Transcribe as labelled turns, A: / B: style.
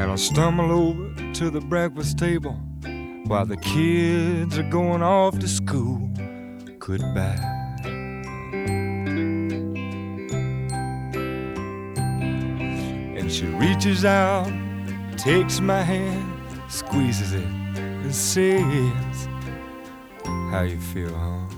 A: And I stumble over to the breakfast table while the kids are going off to school. Goodbye. And she reaches out, takes my hand, squeezes it, and says, how you feel, huh?